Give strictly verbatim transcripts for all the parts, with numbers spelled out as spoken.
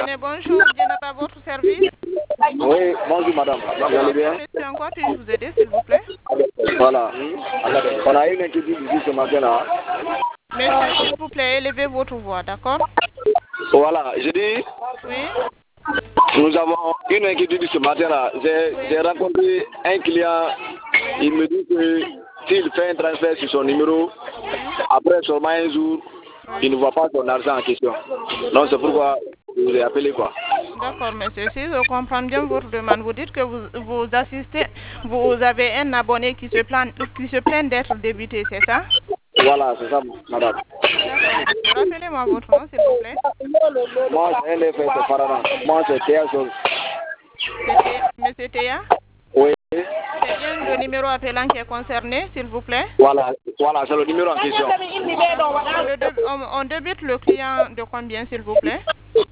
Guinée, bonjour, Diana, à votre service. Oui, bonjour madame. Vous allez bien? Monsieur, en quoi puis-je vous aider, s'il vous plaît? Voilà. On a une inquiétude ici ce matin-là. Monsieur, s'il vous plaît, élevez votre voix, d'accord? Voilà, je dis, Oui. nous avons une inquiétude ce matin-là. J'ai Oui. j'ai rencontré un client, il me dit que s'il fait un transfert sur son numéro, Oui. après seulement un jour, il ne voit pas son argent en question. Donc c'est pourquoi je vous ai appelé quoi. D'accord, monsieur. Si je comprends bien votre demande, vous dites que vous, vous assistez, vous avez un abonné qui se plaint, qui se plaint d'être débité, c'est ça? Voilà, c'est ça madame. D'accord, monsieur. Rappelez-moi votre nom, s'il vous plaît. Moi, c'est un effet, c'est Farana. Moi, c'est Théa Chose. C'était monsieur Théa? Oui. C'est bien le numéro appelant qui est concerné, s'il vous plaît? Voilà, voilà, c'est le numéro en question. Le dé- on, on débute le client de combien, s'il vous plaît?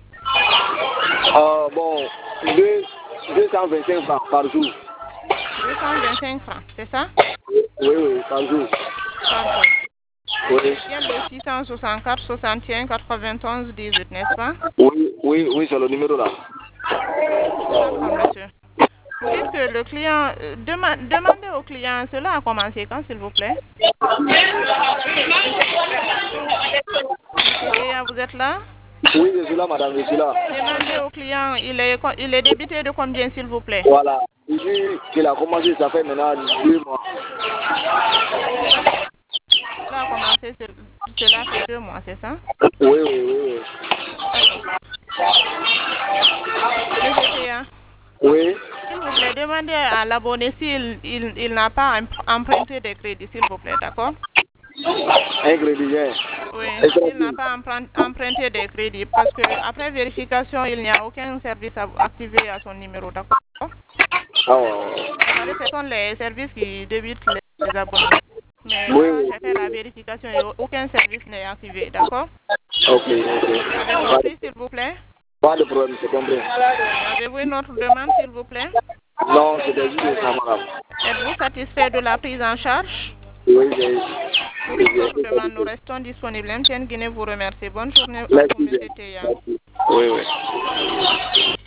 Euh, bon, deux- deux cent vingt-cinq francs par jour. deux cent vingt-cinq francs, c'est ça? Oui, oui, par jour. Par jour. Oui, Bien le six cent soixante-quatre soixante et un quatre-vingt-onze dix-huit, n'est-ce pas? oui, oui, oui, c'est le numéro là. D'accord, monsieur. Vous dites que le client, euh, dema- demandez au client, cela a commencé quand, s'il vous plaît? Monsieur Théa, vous êtes là? Oui, je suis là, madame, je suis là. Demandez au client, il est, co- il est débité de combien, s'il vous plaît? Voilà. Il dit qu'il a commencé, ça fait maintenant deux mois. Cela a commencé, ce- cela fait deux mois, c'est ça? Oui, oui, oui, oui. D'accord. Monsieur Théa, Oui, s'il vous plaît, demandez à l'abonné s'il il, il n'a pas em- emprunté des crédits, s'il vous plaît, d'accord? ingrédient. Oui, il n'a pas emprunt- emprunté des crédits parce que après vérification, il n'y a aucun service à- activé à son numéro, d'accord? Ah, ouais. C'est-à-dire que ce sont les services qui débitent les, les abonnés. Mais Oui, là, oui. j'ai fait la vérification et aucun service n'est activé, d'accord? Ok, ok. Vous avez compris, s'il vous plaît? Pas de problème, c'est compris. Avez-vous une autre demande, s'il vous plaît? Non, c'était juste ça, madame. Êtes-vous satisfait de la prise en charge? Oui, j'ai... Pour une autre demande, nous restons disponibles. M T N Guinée vous remercie. Bonne journée à vous, Merci bien. monsieur Théa. Merci. Oui, oui.